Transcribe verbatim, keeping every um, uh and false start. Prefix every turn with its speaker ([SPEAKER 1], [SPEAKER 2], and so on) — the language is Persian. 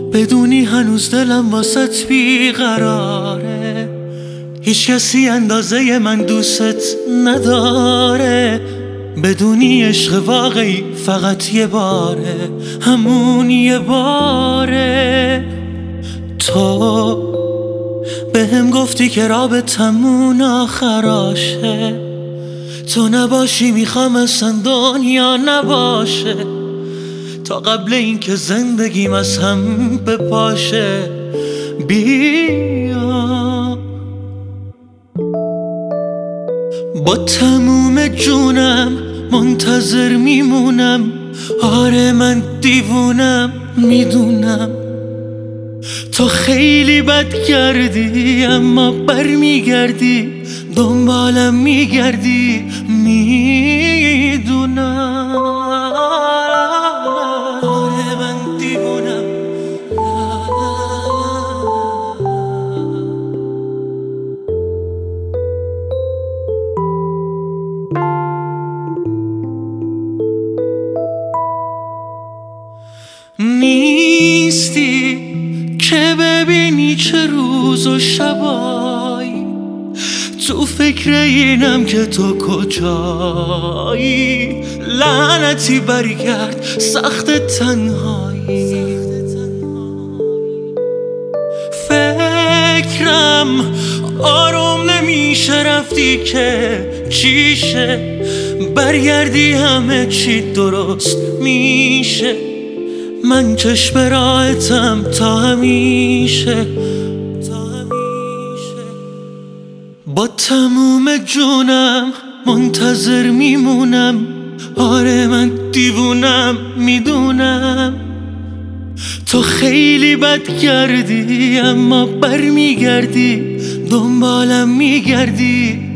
[SPEAKER 1] بدونی هنوز دلم واسط بیقراره، هیچ کسی اندازه من دوست نداره. بدونی عشق واقعی فقط یه باره، همون یه باره. تو به هم گفتی که رابطمون آخراشه، تو نباشی میخوام اصلا دنیا نباشه، تا قبل این که زندگیم از هم بپاشه. بیا با تموم جونم منتظر میمونم، آره من دیوونم میدونم. تو خیلی بد کردی اما بر میگردی، دنبالم میگردی میدونم. آره من دیوونم. نیستی که ببینی چه روز و شبایی، تو فکر اینم که تو کجایی. لعنتی برگرد سخت تنهایی، فکرم آروم نمیشه. رفتی که چیشه، برگردی همه چی درست میشه. من چشم راحتم تا همیشه، با تموم جونم منتظر میمونم. آره من دیوونم میدونم. تو خیلی بد کردی اما بر میگردی، دنبالم میگردی